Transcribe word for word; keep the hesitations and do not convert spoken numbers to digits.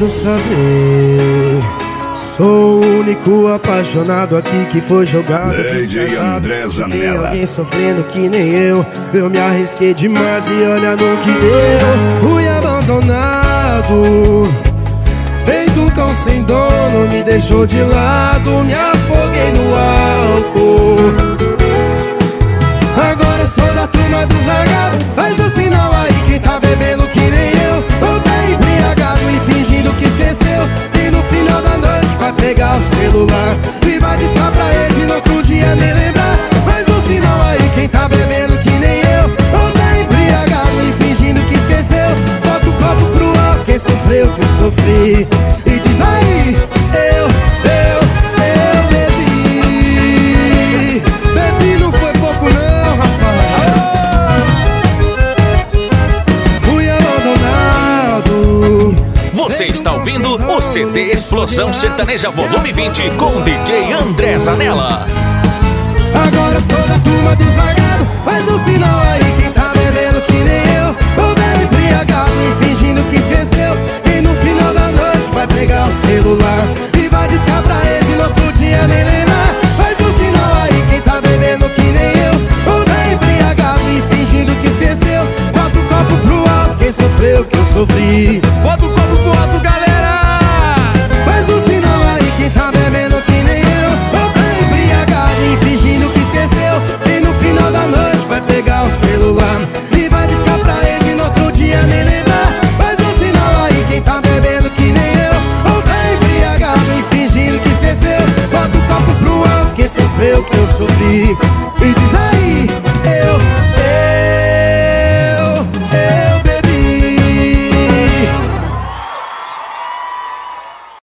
quero saber. Sou o único apaixonado aqui que foi jogado, D J André Zanella. Tem alguém sofrendo que nem eu. Eu me arrisquei demais e olha no que deu. Fui abandonado, feito um cão sem dono. Me deixou de lado, me afoguei no álcool. Agora eu sou da turma dos largados. Faz o sinal aí quem tá bebendo que nem eu. Ou tá embriagado e fingindo que esqueceu. E no final da noite vai pegar o celular e vai discar pra eles e no outro dia nem lembrar. Faz o sinal aí quem tá bebendo que nem eu. Ou tá embriagado e fingindo que esqueceu. Bota o copo pro alto quem sofreu, que eu sofri. E diz aí, eu, eu, eu bebi. Bebi não foi pouco não, rapaz. Fui abandonado. Você está ouvindo o C D Explosão Sertaneja Volume vinte com D J André Zanella. Agora eu sou da turma dos largados. Faz um sinal aí quem tá bebendo que nem eu. Ou bem embriagado e fingindo que esqueceu. E no final da noite vai pegar o celular e vai discar pra eles e no outro dia nem lembrar. Faz um sinal aí quem tá bebendo que nem eu. Ou bem embriagado e fingindo que esqueceu. Bota o copo pro alto quem sofreu, que eu sofri.